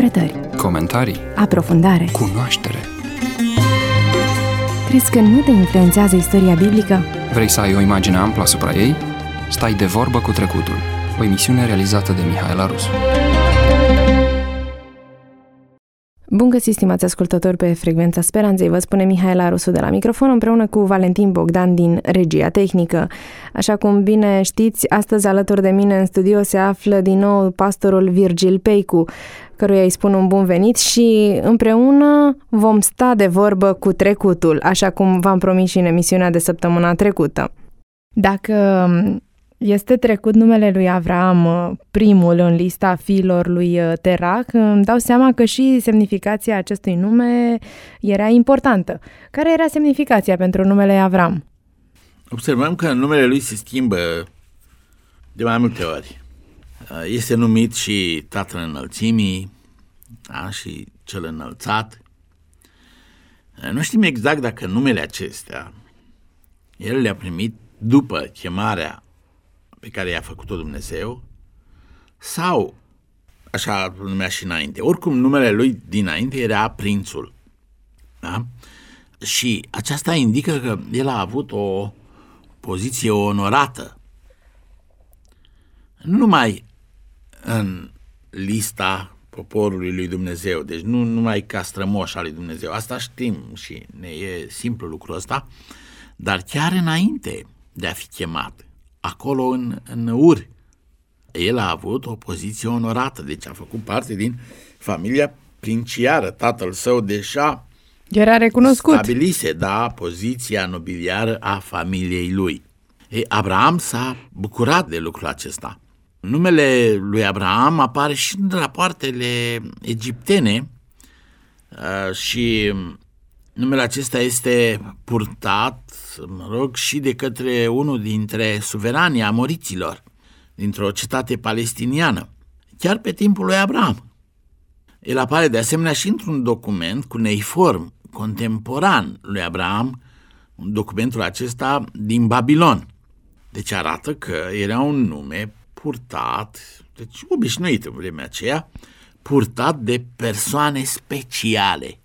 interpretări, comentarii, aprofundare. cunoaștere. Crezi că nu te influențează istoria biblică? Vrei să ai o imagine amplă asupra ei? Stai de vorbă cu trecutul. O emisiune realizată de Mihaela Rusu. Bun găsit, stimați ascultători, pe Frecvența Speranței. Vă spune Mihaela Rusu de la microfon, împreună cu Valentin Bogdan din regia tehnică. Așa cum bine știți, astăzi alături de mine în studio se află din nou pastorul Virgil Peicu, căruia îi spun un bun venit și împreună vom sta de vorbă cu trecutul, așa cum v-am promis și în emisiunea de săptămâna trecută. Dacă este trecut numele lui Avram, primul în lista fiilor lui Terach, îmi dau seama că și semnificația acestui nume era importantă. Care era semnificația pentru numele Avram? Observăm că numele lui se schimbă de mai multe ori. Este numit și Tatăl Înălțimii, da, și Cel Înălțat. Nu știm exact dacă numele acestea el le-a primit după chemarea pe care i-a făcut-o Dumnezeu sau așa îl numea și înainte. Oricum, numele lui dinainte era Prințul. Da? Și aceasta indică că el a avut o poziție onorată. Nu numai în lista poporului lui Dumnezeu, deci nu numai ca strămoș al lui Dumnezeu, asta știm și ne e simplu lucrul ăsta, dar chiar înainte de a fi chemat, acolo în Ur, el a avut o poziție onorată, deci a făcut parte din familia princiară. Tatăl său deja Era recunoscut. stabilise, da, poziția nobiliară a familiei lui. Abraham s-a bucurat de lucrul acesta. Numele lui Abraham apare și în rapoartele egiptene și numele acesta este purtat, și de către unul dintre suveranii amoriților dintr-o cetate palestiniană, chiar pe timpul lui Abraham. El apare de asemenea și într-un document cuneiform contemporan lui Abraham, documentul acesta din Babilon. Deci arată că era un nume purtat, deci obișnuit în vremea aceea, purtat de persoane speciale,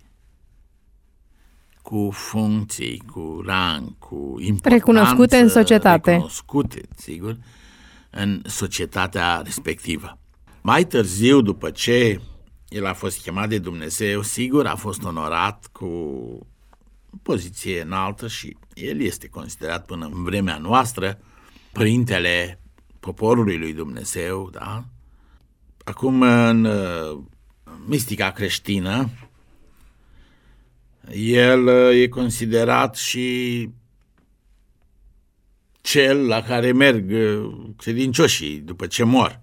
cu funcții, cu rang, cu importanță, Recunoscute în societate. Recunoscute, sigur, în societatea respectivă. Mai târziu, după ce el a fost chemat de Dumnezeu, sigur, a fost onorat cu poziție înaltă și el este considerat până în vremea noastră părintele poporului lui Dumnezeu, da? Acum, în mistica creștină, el e considerat și cel la care merg credincioșii după ce mor.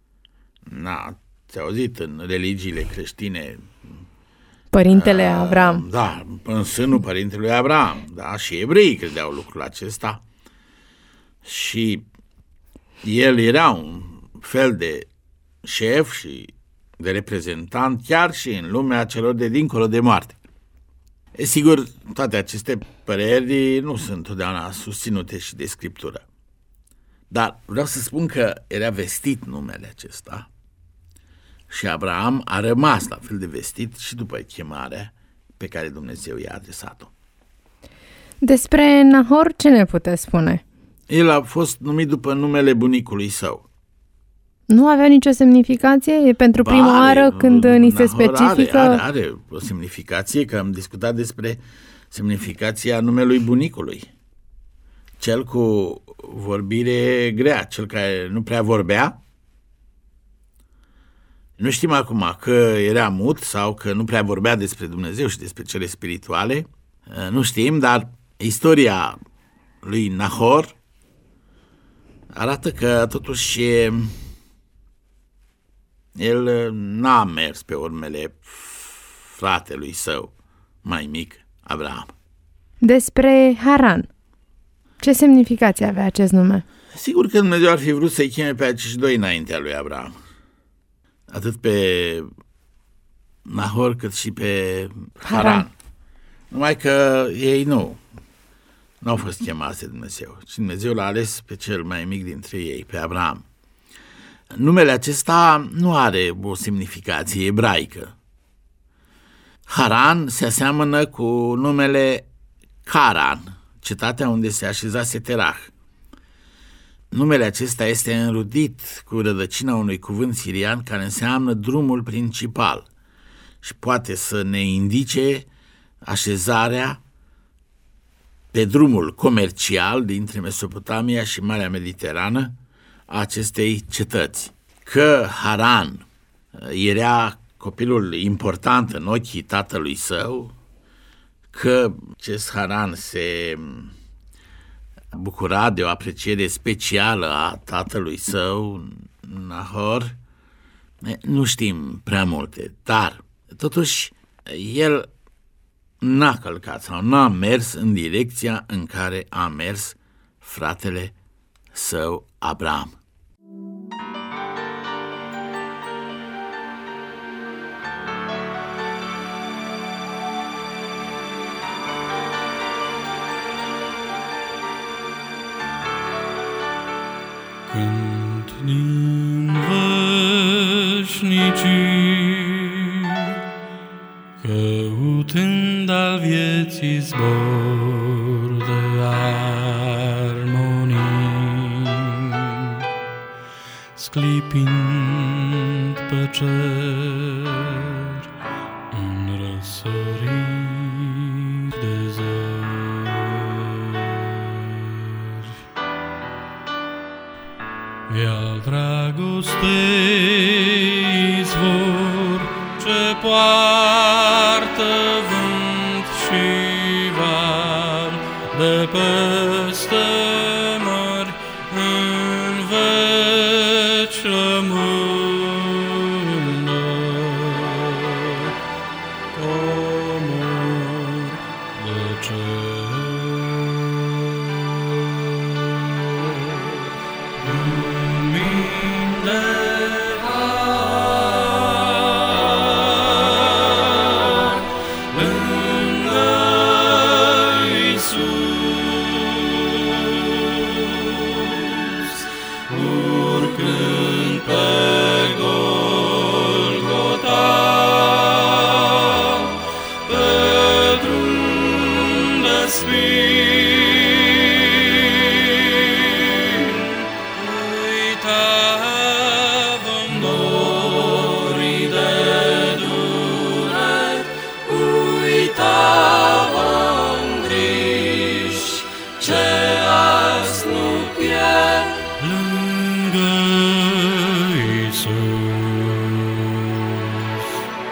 Ți-ai auzit în religiile creștine Părintele Avram. Da, în sânul părintelui Abraham, da, și evreii credeau lucrul acesta și el era un fel de șef și de reprezentant chiar și în lumea celor de dincolo de moarte. Sigur, toate aceste păreri nu sunt întotdeauna susținute și de Scriptură. Dar vreau să spun că era vestit numele acesta și Abraham a rămas la fel de vestit și după chemarea pe care Dumnezeu i-a adresat-o. Despre Nahor, ce ne puteți spune? El a fost numit după numele bunicului său. Nu avea nicio semnificație? E pentru prima oară când ni se specifică? Are o semnificație, că am discutat despre semnificația numelui bunicului. Cel cu vorbire grea, cel care nu prea vorbea. Nu știm acum că era mut sau că nu prea vorbea despre Dumnezeu și despre cele spirituale. Nu știm, dar istoria lui Nahor arată că totuși el n-a mers pe urmele fratelui său mai mic, Abraham. Despre Haran. Ce semnificație avea acest nume? Sigur că Dumnezeu ar fi vrut să-i cheme pe acești doi înaintea lui Abraham. Atât pe Nahor cât și pe Haran. Numai că ei nu au fost chemați de Dumnezeu. Și Dumnezeu l-a ales pe cel mai mic dintre ei, pe Abraham. Numele acesta nu are o semnificație ebraică. Haran se aseamănă cu numele Caran, cetatea unde se așezase Terah. Numele acesta este înrudit cu rădăcina unui cuvânt sirian care înseamnă drumul principal și poate să ne indice așezarea pe drumul comercial dintre Mesopotamia și Marea Mediterană a acestei cetăți. Că Haran era copilul important în ochii tatălui său, că acest Haran se bucura de o apreciere specială a tatălui său, Nahor, nu știm prea multe, dar totuși el n-a călcat sau n-a mers în direcția în care a mers fratele său Abram. Când din veșnicii, căutând al vieții zbor de armonii, sclipind pe cer în răsărit de zări, e-al dragostei izvor ce poartă vânt și val de peste mări în veci rămână, comor de cer. Lumini de har lângă Iisus, urcând pe Golgota, pe drum de spin, uitavăm dorii de duret, uitavăm griji ce azi nu pierd lângă Iisus,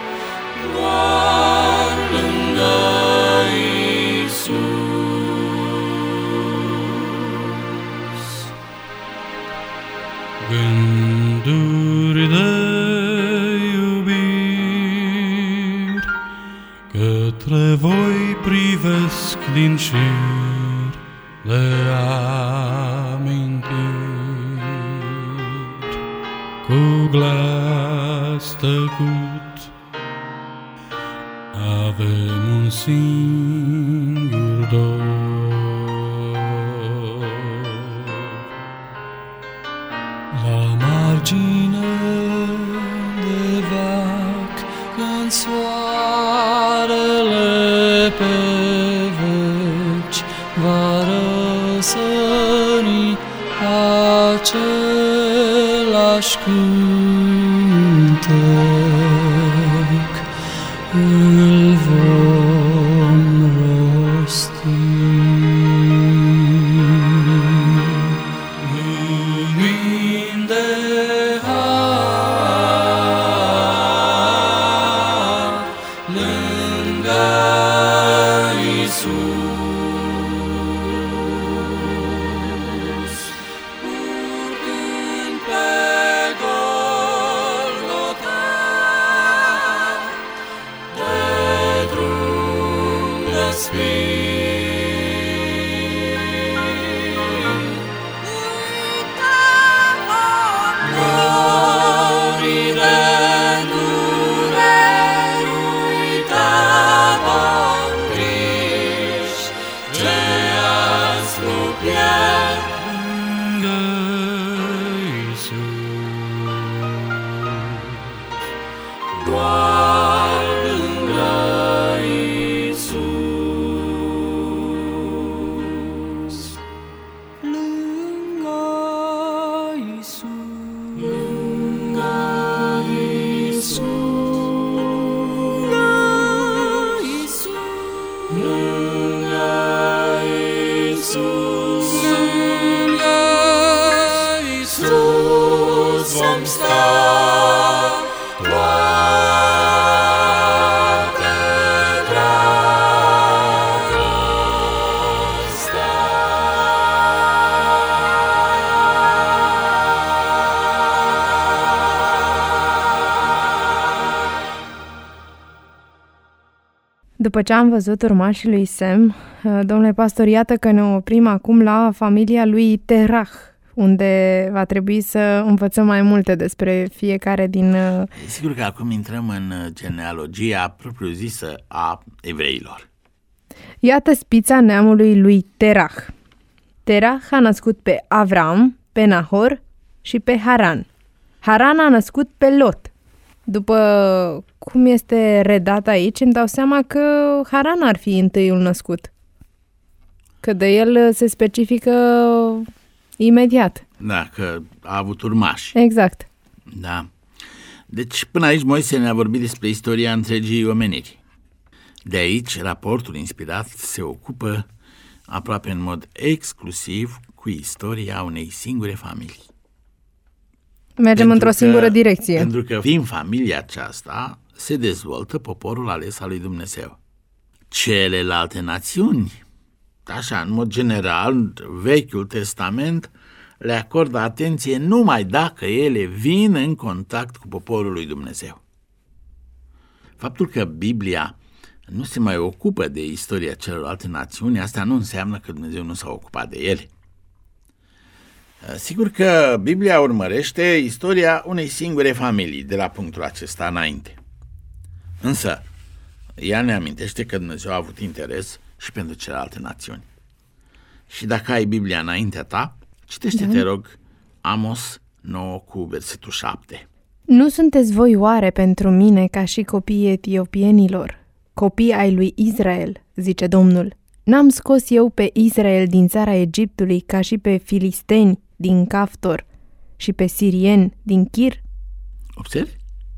doar lângă Iisus. Gânduri de iubire către voi privesc din șir de amintiri, cu glas tăcut avem un singur dor. La margine de veac, când soarele pe veci va răsări, același cântec îl vom rosti. Lumini de har lângă Iisus, urcând pe Golgota, doar lângă Iisus. Lângă Iisus. Lângă Iisus. Lângă Iisus. Lângă Iisus. Lângă Iisus vom sta toată dragostea. După ce am văzut urmașii lui Sem, domnule pastor, iată că ne oprim acum la familia lui Terah, unde va trebui să învățăm mai multe despre fiecare din... Sigur că acum intrăm în genealogia propriu-zisă a evreilor. Iată spița neamului lui Terah. Terah a născut pe Avram, pe Nahor și pe Haran. Haran a născut pe Lot. După cum este redat aici, îmi dau seama că Haran ar fi întâiul născut. Că de el se specifică imediat. Da, că a avut urmași. Exact. Da. Deci până aici Moise ne-a vorbit despre istoria întregii omeniri. De aici, raportul inspirat se ocupă aproape în mod exclusiv cu istoria unei singure familii. Mergem într-o singură direcție. Pentru că din familia aceasta se dezvoltă poporul ales al lui Dumnezeu. Celelalte națiuni, așa, în mod general, Vechiul Testament le acordă atenție numai dacă ele vin în contact cu poporul lui Dumnezeu. Faptul că Biblia nu se mai ocupă de istoria celorlalte națiuni, asta nu înseamnă că Dumnezeu nu s-a ocupat de ele. Sigur că Biblia urmărește istoria unei singure familii de la punctul acesta înainte. Însă, ea ne amintește că Dumnezeu a avut interes și pentru celelalte națiuni. Și dacă ai Biblia înaintea ta, citește, te rog, Amos 9 cu versetul 7. Nu sunteți voi oare pentru mine ca și copiii etiopienilor, copii ai lui Israel, zice Domnul. N-am scos eu pe Israel din țara Egiptului ca și pe filisteni din Caftor și pe sirieni din Chir? Observi?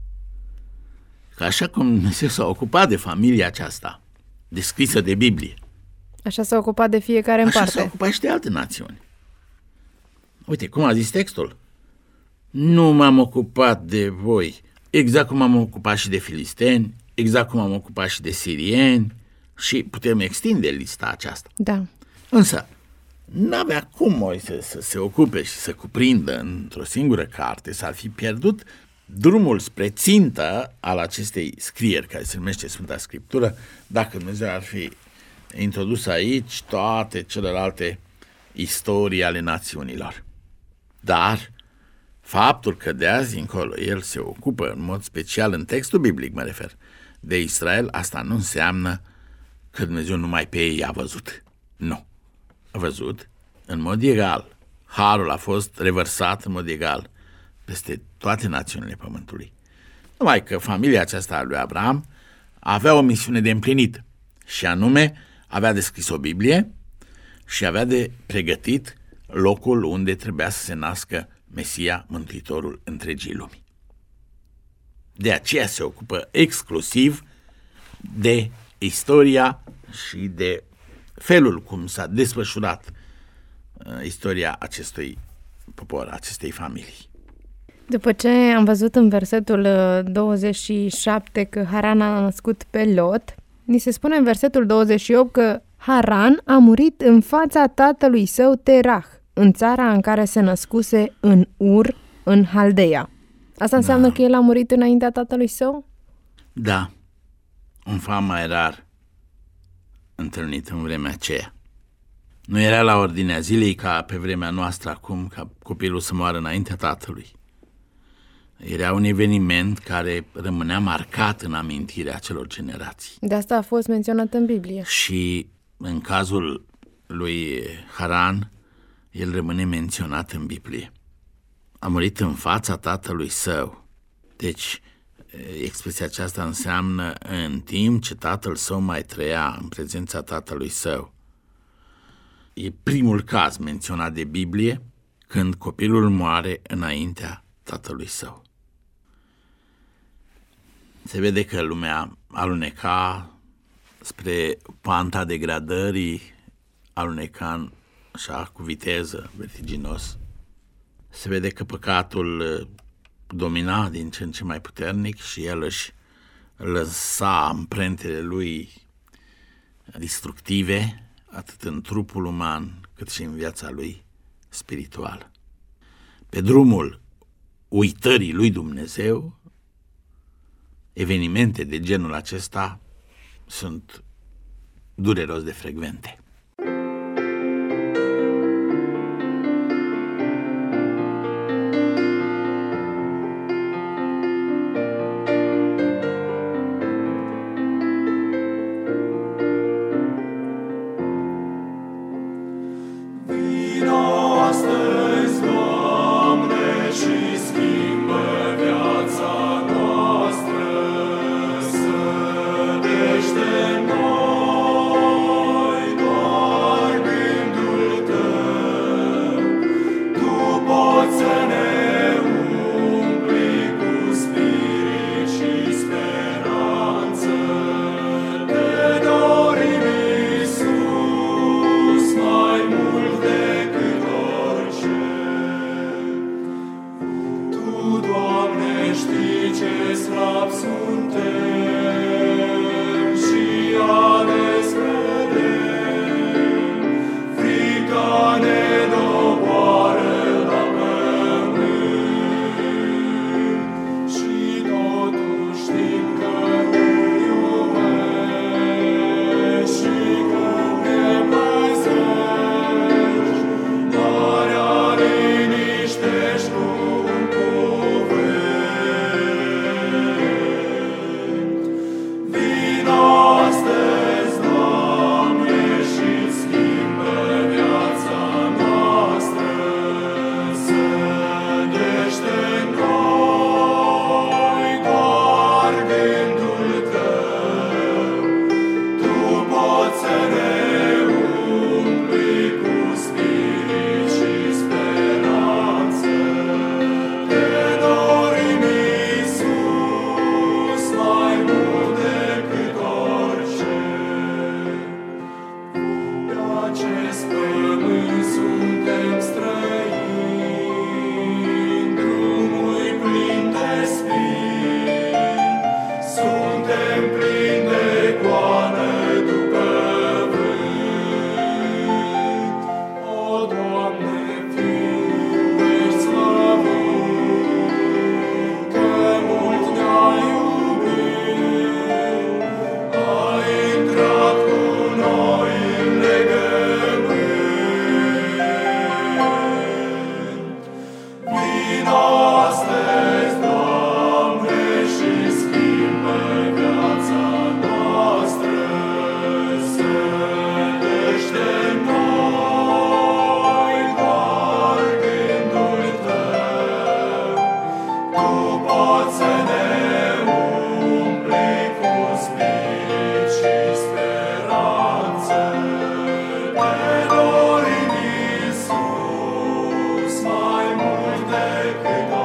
Că așa cum Dumnezeu s-a ocupat de familia aceasta, descrisă de Biblie, Așa s-a ocupat de fiecare în așa parte. s-a ocupat și de alte națiuni. Uite, cum a zis textul? Nu m-am ocupat de voi, exact cum am ocupat și de filisteni, exact cum am ocupat și de sirieni, și putem extinde lista aceasta. Da. Însă, n-avea cum Moise să se ocupe și să cuprindă într-o singură carte, s-ar fi pierdut drumul spre țintă al acestei scrieri, care se numește Sfânta Scriptură, dacă Dumnezeu ar fi introdus aici toate celelalte istorii ale națiunilor. Dar faptul că de azi încolo el se ocupă în mod special, în textul biblic mă refer, de Israel, asta nu înseamnă că Dumnezeu numai pe ei a văzut. Nu. A văzut în mod egal. Harul a fost revărsat în mod egal peste toate națiunile pământului. Numai că familia aceasta a lui Abraham avea o misiune de împlinit, și anume avea de scris o Biblie și avea de pregătit locul unde trebuia să se nască Mesia, Mântuitorul întregii lumi. De aceea se ocupă exclusiv de istoria și de felul cum s-a desfășurat istoria acestui popor, acestei familii. După ce am văzut în versetul 27 că Haran a născut pe Lot, ni se spune în versetul 28 că Haran a murit în fața tatălui său Terah, în țara în care se născuse, în Ur, în Haldeia. Asta înseamnă că el a murit înaintea tatălui său? Da, un fapt mai rar întâlnit în vremea aceea. Nu era la ordinea zilei ca pe vremea noastră acum, ca copilul să moară înaintea tatălui. Era un eveniment care rămânea marcat în amintirea acelor generații. De asta a fost menționat în Biblie. Și în cazul lui Haran, el rămâne menționat în Biblie. A murit în fața tatălui său. Deci, Expresia aceasta înseamnă în timp ce tatăl său mai trăia în prezența tatălui său. E primul caz menționat de Biblie când copilul moare înaintea tatălui său. Se vede că lumea aluneca spre panta degradării, aluneca așa cu viteză, vertiginos. Se vede că păcatul domina din ce în ce mai puternic și el își lăsa amprentele lui destructive, atât în trupul uman, cât și în viața lui spirituală. Pe drumul uitării lui Dumnezeu, evenimente de genul acesta sunt dureros de frecvente. Mai mult decât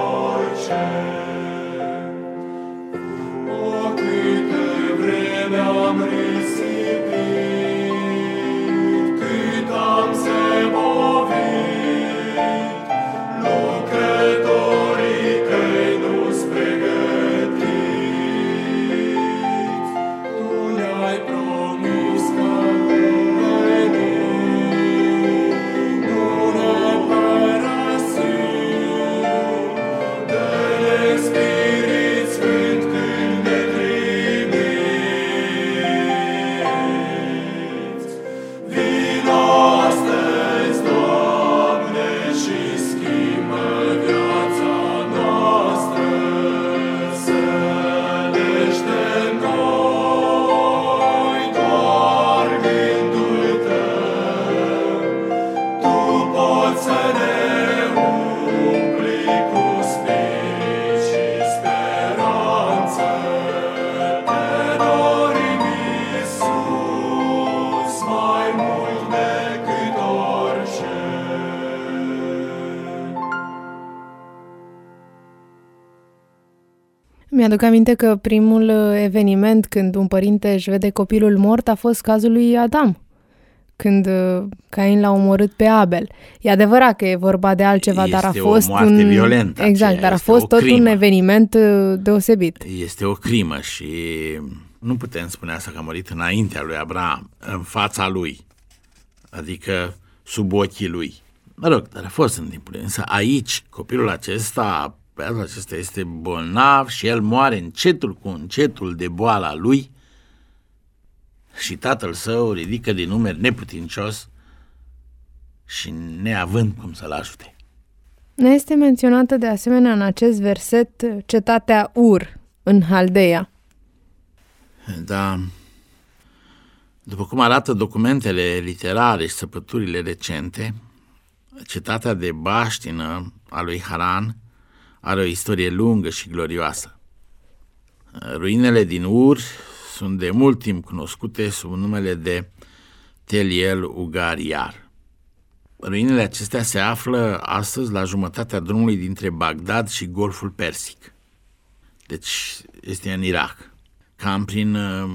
Mi-aduc aminte că primul eveniment când un părinte își vede copilul mort a fost cazul lui Adam, când Cain l-a omorât pe Abel. E adevărat că e vorba de altceva, dar a fost o moarte violentă. Exact, dar a fost tot un eveniment deosebit. Este o crimă și nu putem spune asta că a murit înaintea lui Abraham, în fața lui, adică sub ochii lui. Mă rog, dar a fost în timpul lui. Însă aici, copilul acesta, băiatul acesta este bolnav și el moare încetul cu încetul de boala lui și tatăl său ridică din numeri neputincios și neavând cum să-l ajute. Ne este menționată de asemenea în acest verset cetatea Ur, în Haldeia. Da. După cum arată documentele literare și săpăturile recente, cetatea de baștină a lui Haran are o istorie lungă și glorioasă. Ruinele din Ur sunt de mult timp cunoscute sub numele de Tel El Ugar Iar. Ruinele acestea se află astăzi la jumătatea drumului dintre Bagdad și Golful Persic. Deci este în Irak. Cam prin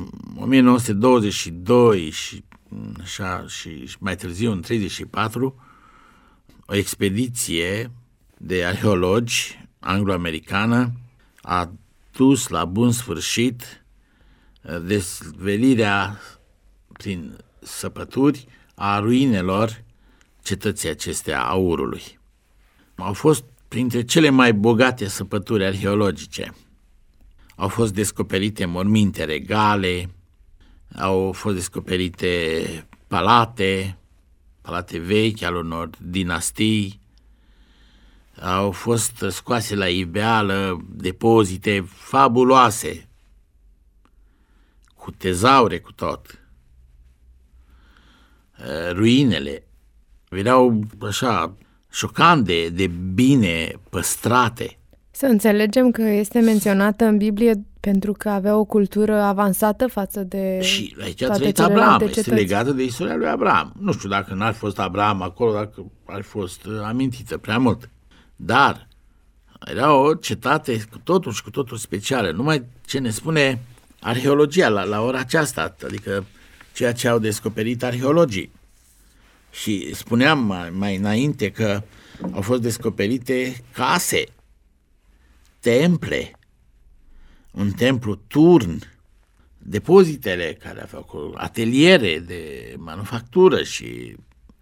1922 și mai târziu în 1934, o expediție de arheologi anglo-americană a dus la bun sfârșit dezvelirea prin săpături a ruinelor cetății acestea a Urului. Au fost printre cele mai bogate săpături arheologice. Au fost descoperite morminte regale, au fost descoperite palate vechi ale unor dinastii, au fost scoase la iveală depozite fabuloase, cu tezaure cu tot. Ruinele erau așa șocant de bine păstrate. Să înțelegem că este menționată în Biblie pentru că avea o cultură avansată față de și aici a toate trăit celelalte Abraham, cetăți. este legată de istoria lui Abraham. Nu știu dacă n-ar fost Abraham acolo, dacă ar fost amintită prea mult. Dar era o cetate cu totul specială. Numai ce ne spune arheologia la ora aceasta, adică ceea ce au descoperit arheologii. Și spuneam mai înainte că au fost descoperite case, temple, un templu turn, depozitele care aveau ateliere de manufactură și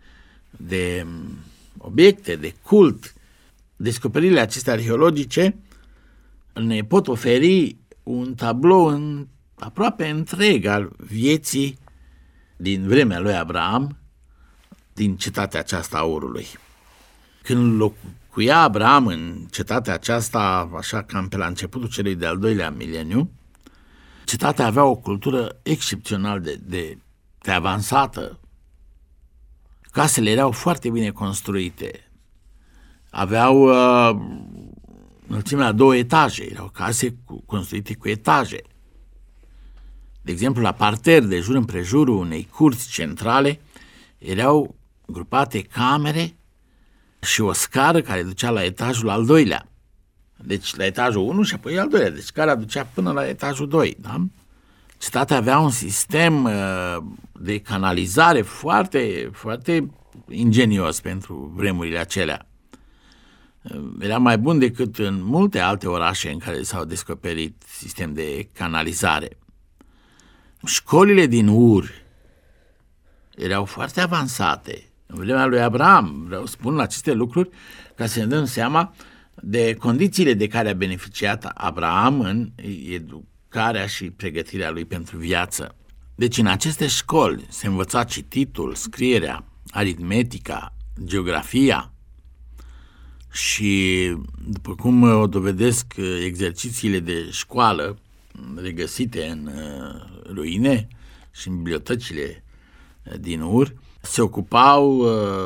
de obiecte de cult. Descoperirile acestea arheologice ne pot oferi un tablou aproape întreg al vieții din vremea lui Abraham, din cetatea aceasta a Urului. Când locuia Abraham în cetatea aceasta, așa cam pe la începutul celui de-al doilea mileniu, cetatea avea o cultură excepțional de avansată. Casele erau foarte bine construite. Aveau înălțimea 2 etaje, erau case construite cu etaje. De exemplu, la parter, de jur împrejurul unei curți centrale, erau grupate camere și o scară care ducea la etajul al doilea. Deci la etajul 1 și apoi al doilea. Deci scara ducea până la etajul 2. Da? Cetatea avea un sistem de canalizare foarte, foarte ingenios pentru vremurile acelea. Era mai bun decât în multe alte orașe în care s-au descoperit sistem de canalizare. Școlile din Ur erau foarte avansate. În vremea lui Abraham, vreau să spun aceste lucruri ca să ne dăm seama de condițiile de care a beneficiat Abraham în educarea și pregătirea lui pentru viață. Deci în aceste școli se învăța cititul, scrierea, aritmetica, geografia și, după cum o dovedesc exercițiile de școală regăsite în ruine și în bibliotecile din Ur, se ocupau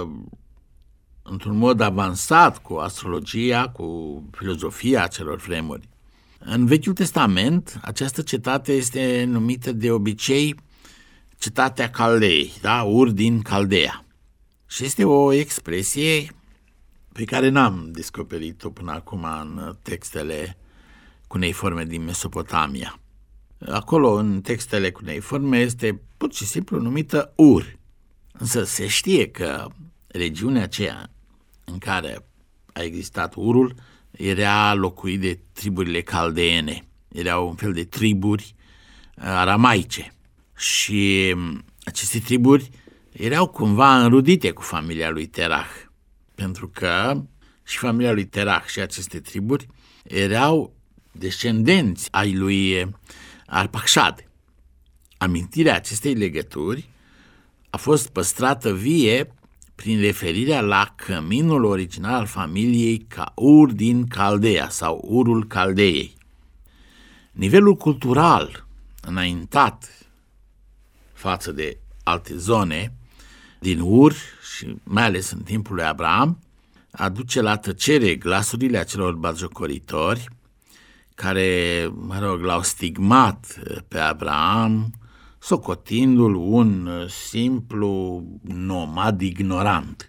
într-un mod avansat cu astrologia, cu filozofia acelor vremuri. În Vechiul Testament, această cetate este numită de obicei cetatea Caldeei, da? Ur din Caldea. Și este o expresie pe care n-am descoperit-o până acum în textele cuneiforme din Mesopotamia. Acolo, în textele cuneiforme, este pur și simplu numită Ur. Însă se știe că regiunea aceea în care a existat Urul era locuit de triburile caldeene. Erau un fel de triburi aramaice. Și aceste triburi erau cumva înrudite cu familia lui Terah, pentru că și familia lui Terah și aceste triburi erau descendenți ai lui Arpacșad. Amintirea acestei legături a fost păstrată vie prin referirea la căminul original al familiei ca Ur din Caldea sau Urul Caldeei. Nivelul cultural înaintat față de alte zone din Ur și mai ales în timpul lui Abraham aduce la tăcere glasurile acelor batjocoritori care, l-au stigmat pe Abraham, socotindu-l un simplu nomad ignorant.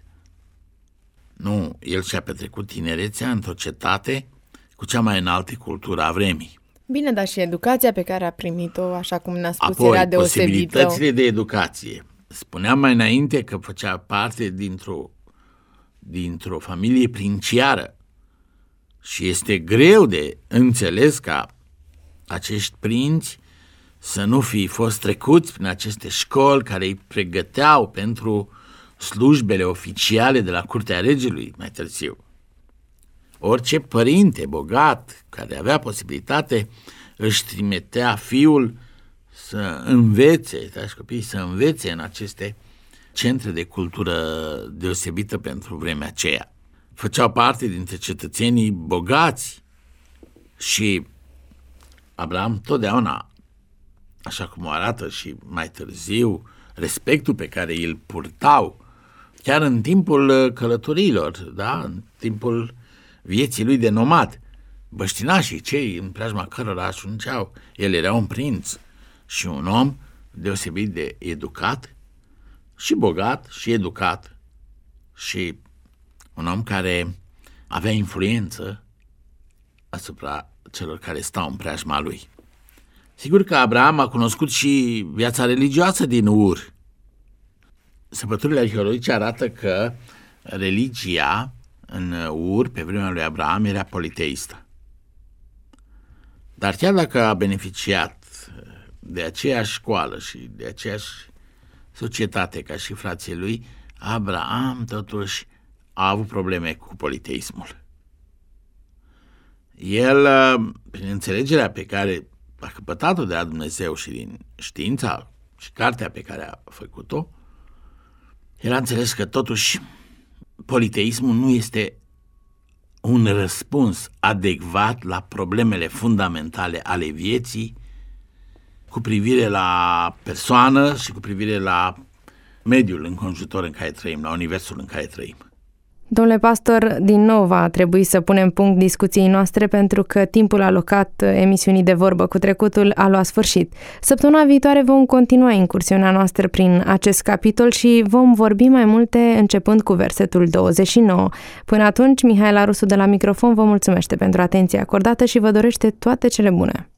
Nu, el și-a petrecut tinerețea într-o cetate cu cea mai înaltă cultură a vremii. Bine, dar și educația pe care a primit-o, așa cum ne-a spus, apoi, era deosebită. posibilitățile de educație. Spuneam mai înainte că făcea parte dintr-o familie princiară și este greu de înțeles ca acești prinți să nu fi fost trecuți prin aceste școli care îi pregăteau pentru slujbele oficiale de la curtea regelui mai târziu. Orice părinte bogat care avea posibilitate își trimitea fiul să învețe, dragi copii, să învețe în aceste centre de cultură deosebită pentru vremea aceea. Făceau parte dintre cetățenii bogați și Abraham totdeauna, așa cum o arată și mai târziu, respectul pe care îl purtau chiar în timpul călătorilor, da? În timpul vieții lui de nomad. Băștinașii, cei în preajma cărora ajungeau, el era un prinț și un om deosebit de educat și bogat și educat și un om care avea influență asupra celor care stau în preajma lui. Sigur că Abraham a cunoscut și viața religioasă din Ur. Săpăturile arheologice arată că religia în Ur, pe vremea lui Abraham, era politeistă. Dar chiar dacă a beneficiat de aceeași școală și de aceeași societate ca și frații lui, Abraham totuși a avut probleme cu politeismul. El, prin înțelegerea pe care a căpătat-o de la Dumnezeu și din știința și cartea pe care a făcut-o, el a înțeles că totuși politeismul nu este un răspuns adecvat la problemele fundamentale ale vieții cu privire la persoană și cu privire la mediul înconjurător în care trăim, la universul în care trăim. Domnule pastor, din nou va trebui să punem punct discuției noastre pentru că timpul alocat emisiunii De Vorbă cu Trecutul a luat sfârșit. Săptămâna viitoare vom continua incursiunea noastră prin acest capitol și vom vorbi mai multe începând cu versetul 29. Până atunci, Mihaela Rusu de la microfon vă mulțumește pentru atenția acordată și vă dorește toate cele bune.